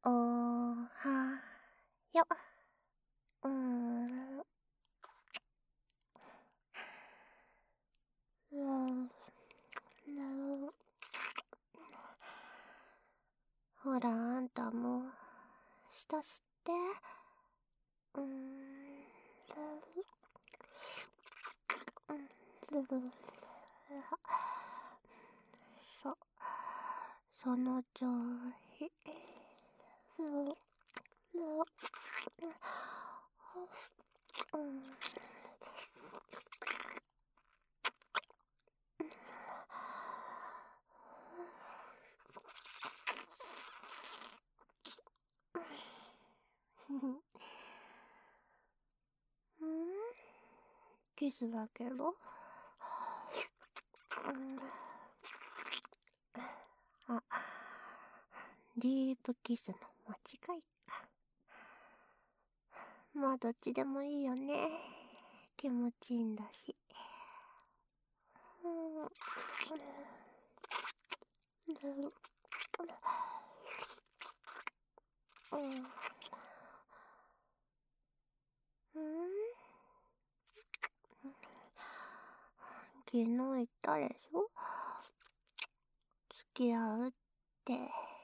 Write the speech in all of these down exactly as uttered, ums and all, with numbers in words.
おはよ。うーん。ほら、あんたも、舌吸って。うーん。そ、その調子。うん。キスだけど。あ、ディープキスの間違いか。まあどっちでもいいよね。気持ちいいんだし。うん。うん。昨日言ったでしょ、付き合うって。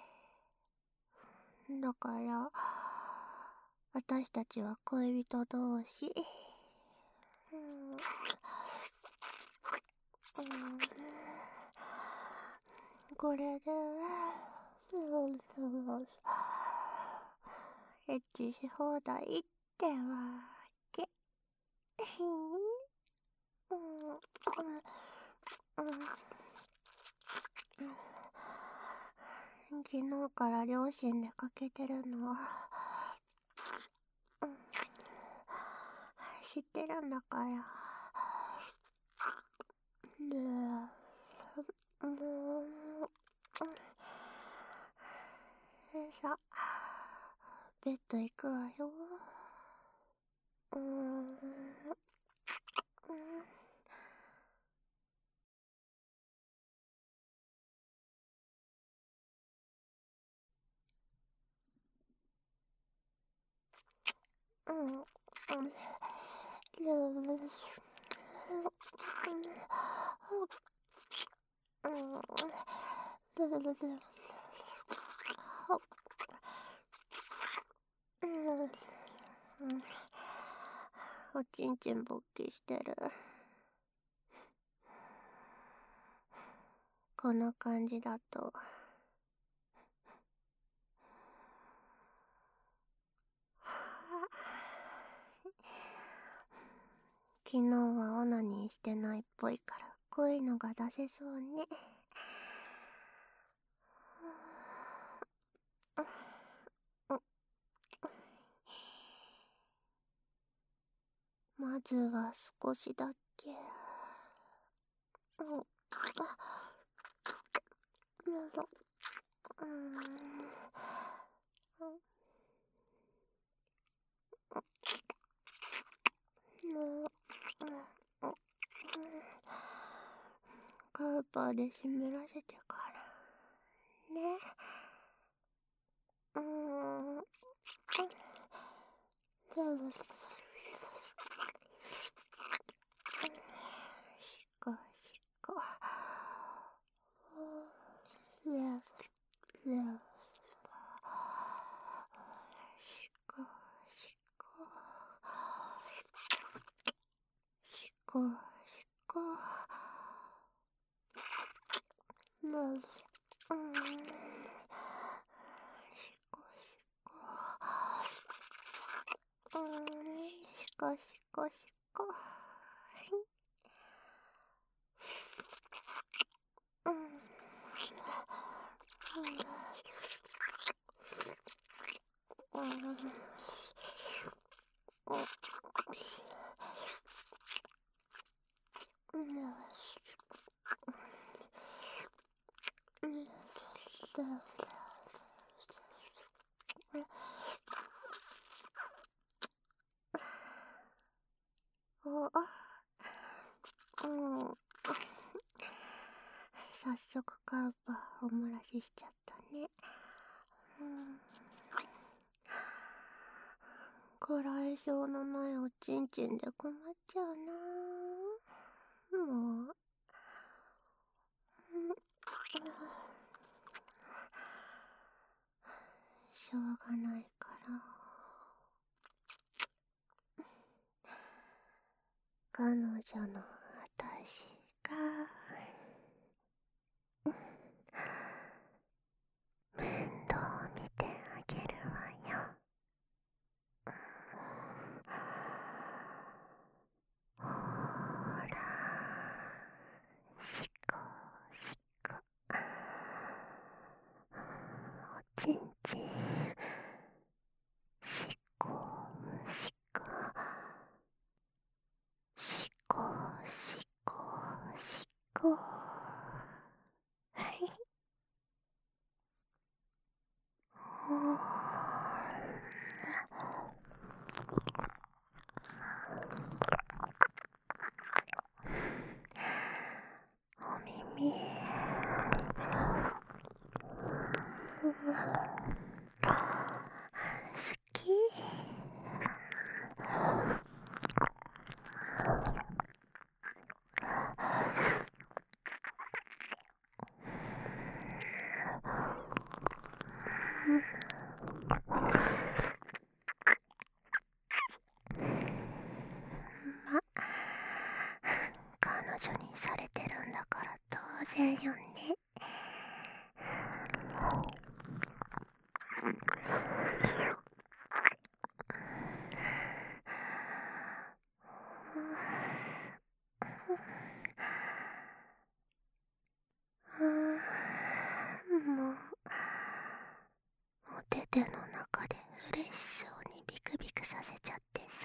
だから私たちは恋人同士。うん、うん、これでエッチし放題ってわけ。うん、昨日から両親でかけてるの、うん、知ってるんだから。で、うん、さ、ベッド行くわよ。うーん、うんうん、うん、おちんちん勃起してる。この感じだと昨日はオナニーしてないっぽいからこういうのが出せそうね。まずは少しだけ。うん、カウパーで湿らせてからね。うーん。しこしこ。しこしこ。しこしこ。うん。しこしこ。うん。しこしこしこ。うん。うん。うん。早速カウパーお漏らししちゃったね。うん。 こらえ性のないおちんちんで困っちゃうな。もう。しょうがないから。彼女の私が面倒見てあげるわよ。ほーら、しこしこ、おちんちん、しこしこ、しこしこしこ。ほーお耳好き。ま、彼女にされてるんだから当然よね。もうお手手の中で嬉しそうにビクビクさせちゃってさ。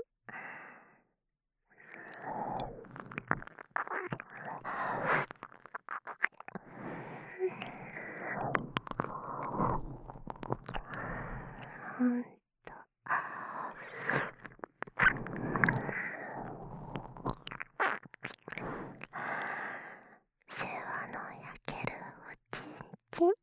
ほんと世話の焼けるおちんちん。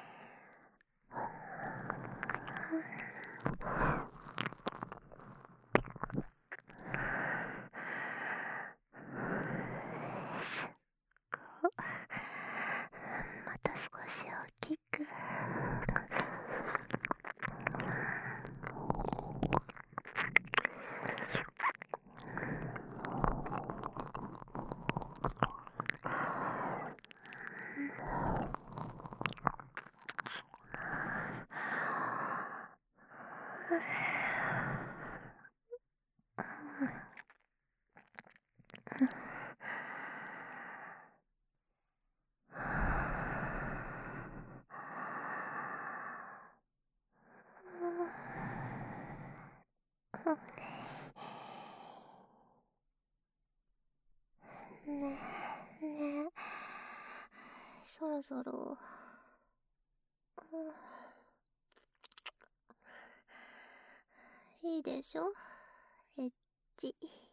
すっご、また少し大きく。ねえねえ、そろそろ、いいでしょエッチ。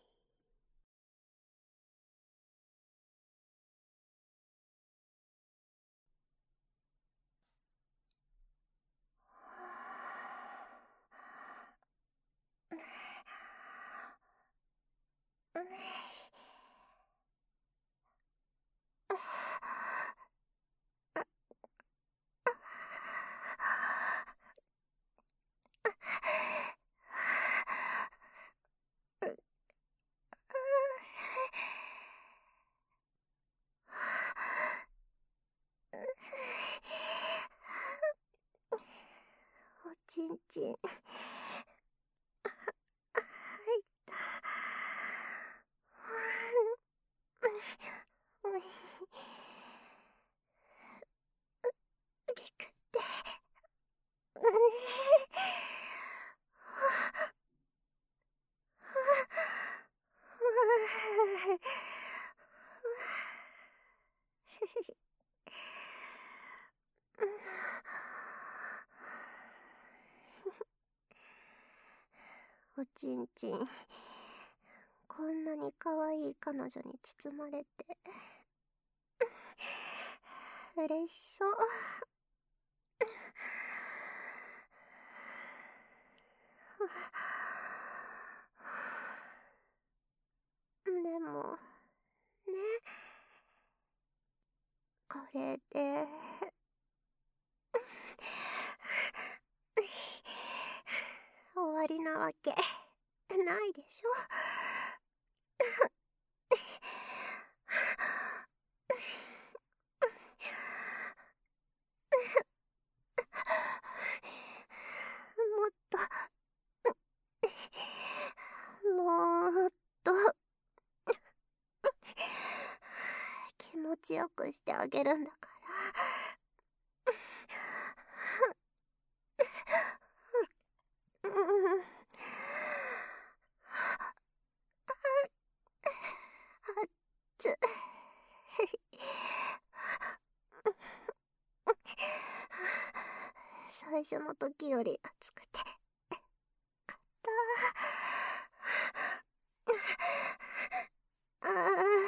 おちんちん。びくって。おちんちん、こんなに可愛い彼女に包まれて嬉しそう。 でもね、これで終わりなわけないでしょ。もっともっと気持ちよくしてあげるんだから。うん。あっつ。最初の時より暑くてかったあー。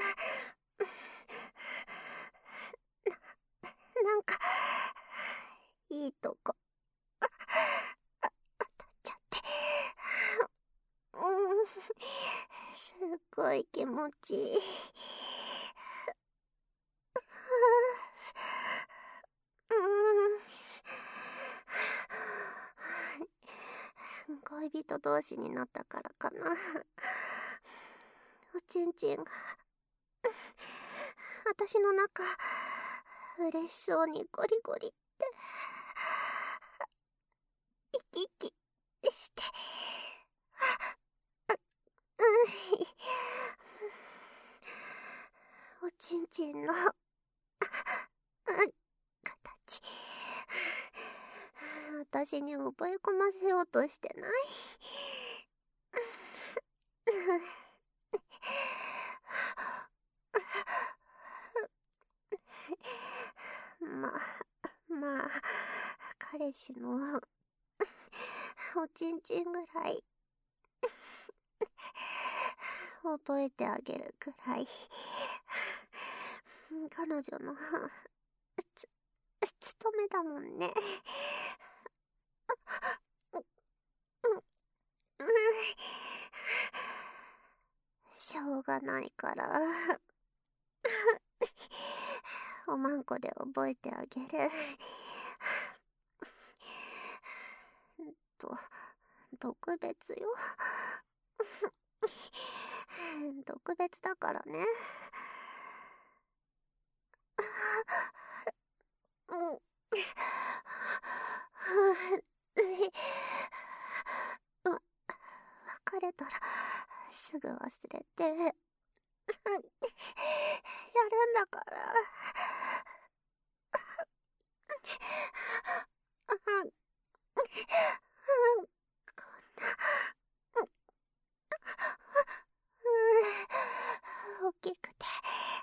なんかいいとこ当たっちゃって、うん、すっごい気持ちいい。うん、恋人同士になったからかな。おちんちんが私の中嬉しそうにゴリゴリって生き生きして、おちんちんの形、私に覚え込ませようとしてない？まあまあ彼氏のおちんちんぐらい覚えてあげるくらい彼女のつ務めだもんね。しょうがないからおまんこで覚えてあげる。と特別よ。特別だからね。別れたらすぐ忘れてやるんだから。大きくて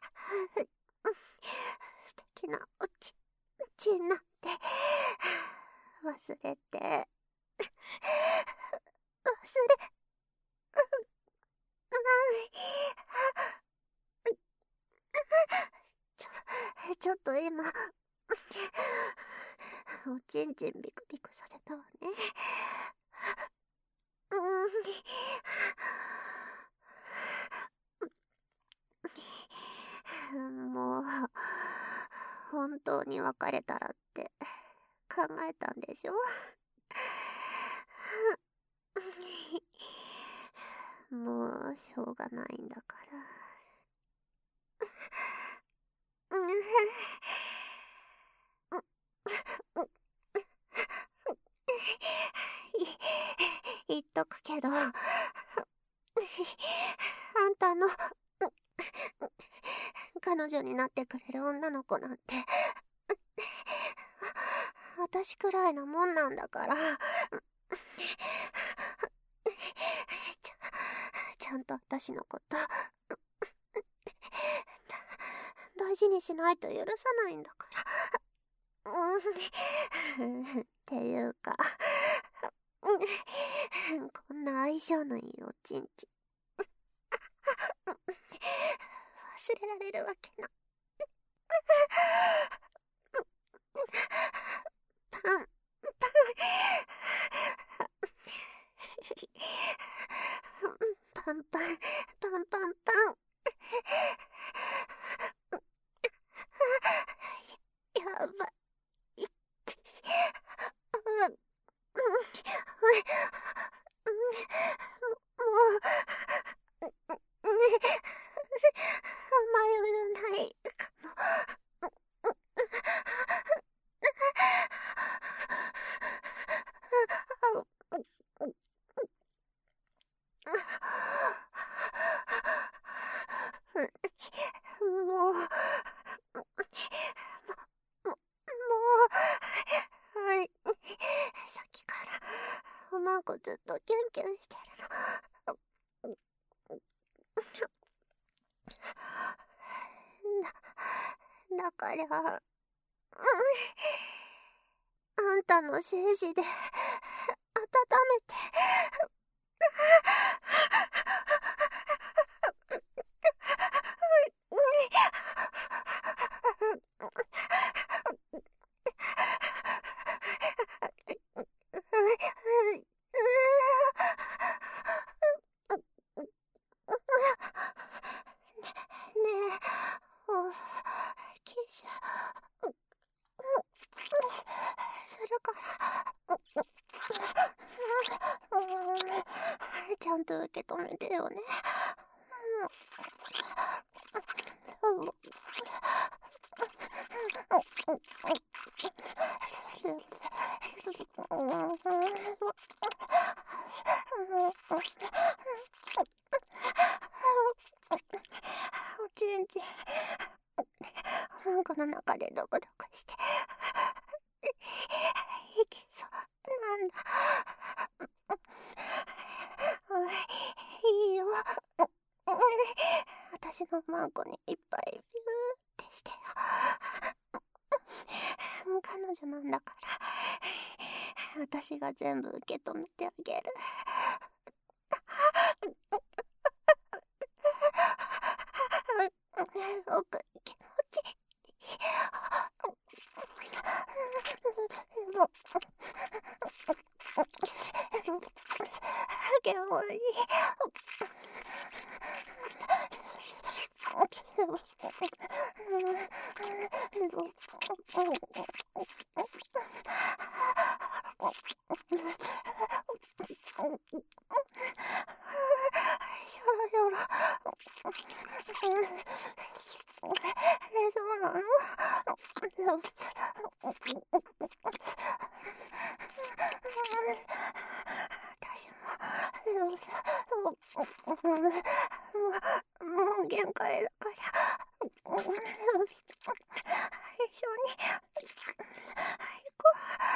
素敵なおちちんなんて忘れて忘れちょちょっと今おちんちんビクビクさせたわね。うん、もう本当に別れたらって考えたんでしょ。もうしょうがないんだから。言っとくけど、あんたの彼女になってくれる女の子なんて私くらいなもんなんだから。ちゃ、ちゃんと私のこと大事にしないと許さないんだから。っていうかこんな相性のいいおちんち忘れられるわけな。パンパンンパン、パンパンパン。やばい。もう、迷えないかも。もう、も、ももう、はい。さっきから、おまんこずっとキュンキュンしてるの。だ、だから、あんたの精子で、温めて。ねえ、お、キシャ、するから。ちゃんと受け止めてよね。おちんちん、おまんこの中でドクドクしていけそうなんだ。いいよ。私のマンコにいっぱいビューってしてよ。彼女なんだから、私が全部受け止めてあげる。奥、気持ちいい。気持ちいい。ひょろひょろ。え、そうなの？私も、もう、もう限界だから、一緒に行こ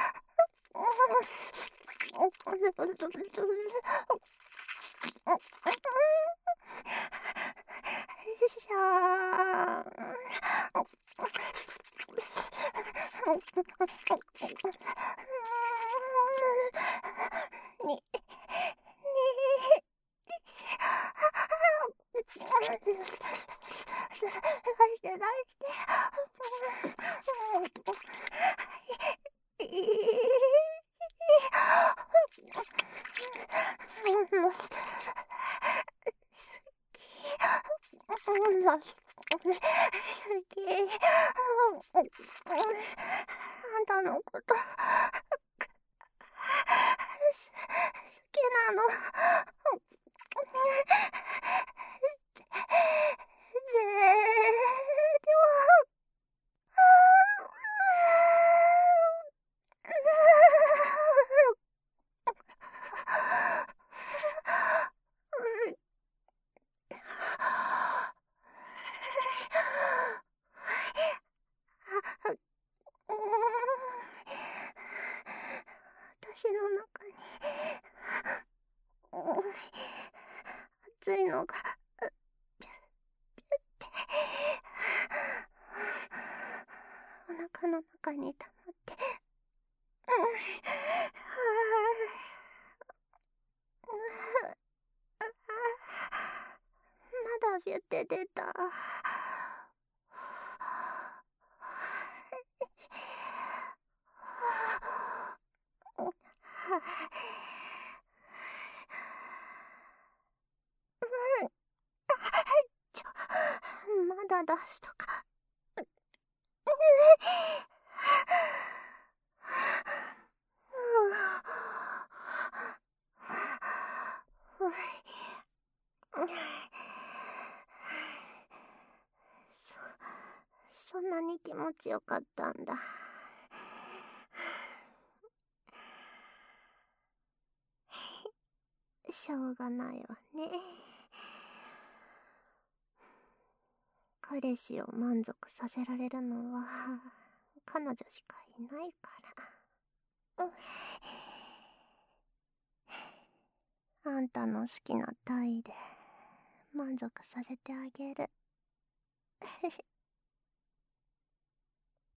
う。しゃー。に、に、出して出して好き。あんたのこと好きなの。ぜ私の中に熱いのがお腹の中に溜まって、まだビュって出た。 出すとか。そ、そんなに気持ちよかったんだ。しょうがないわね。彼氏を満足させられるのは彼女しかいないから。あんたの好きな体位で満足させてあげる。